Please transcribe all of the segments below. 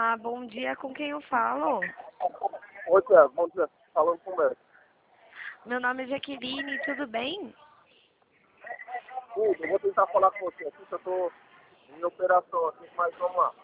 Olá, bom dia. Com quem eu falo? Oi, Tiago, bom dia. Falando com o médico. Meu nome é Jaqueline, tudo bem? Tudo, eu vou tentar falar com você aqui, que eu tô em operação aqui, mas vamos lá.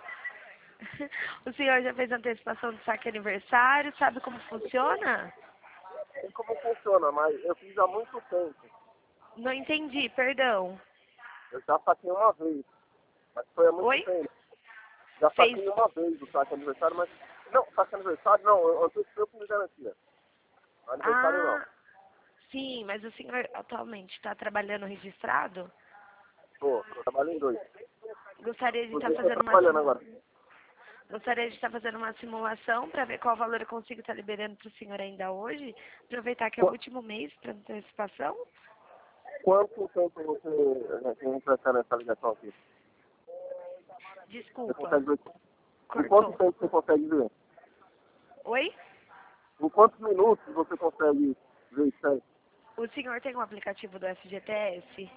O senhor já fez antecipação do saque aniversário? Sabe como funciona? Sei como funciona, mas eu fiz há muito tempo. Não entendi, perdão. Eu já saquei uma vez, mas foi há muito Oi? tempo. Já Fez. saquei uma vez do saque aniversário, mas... Não, saque aniversário não, eu antecipei com garantia. Aniversário não. Ah, sim, mas o senhor atualmente está trabalhando registrado? Tô trabalhando em dois. Gostaria de estar Inclusive, tô fazendo uma trabalhando agora. Gostaria de estar fazendo uma simulação para ver qual valor eu consigo estar liberando para o senhor ainda hoje. Aproveitar que é o Qu- último mês para antecipação. Quanto tempo você vai nessa ligação aqui? Você Desculpa, consegue ver? Em quanto cortou. tempo você consegue ver? Oi? Em quantos minutos você consegue ver isso aí? O senhor tem um aplicativo do FGTS?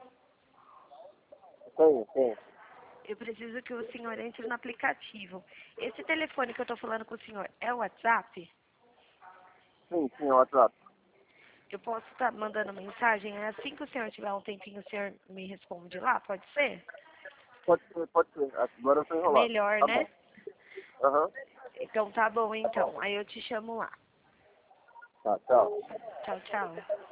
Tem. Eu preciso que o senhor entre no aplicativo. Esse telefone que eu estou falando com o senhor é o WhatsApp? Sim, é o WhatsApp. Eu posso estar mandando mensagem? É assim que o senhor tiver um tempinho, o senhor me responde lá? Pode ser? Pode ser. Agora eu tô É enrolado. melhor, Tá né? bom. Aham. Então tá bom, então. Aí eu te chamo lá. Tá, tchau. Tchau, tchau.